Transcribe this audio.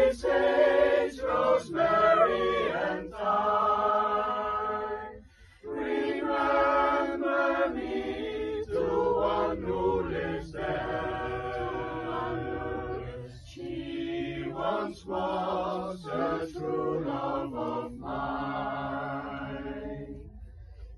sage, rosemary, and thyme. Remember me to one who lives there. She once was a true love of mine.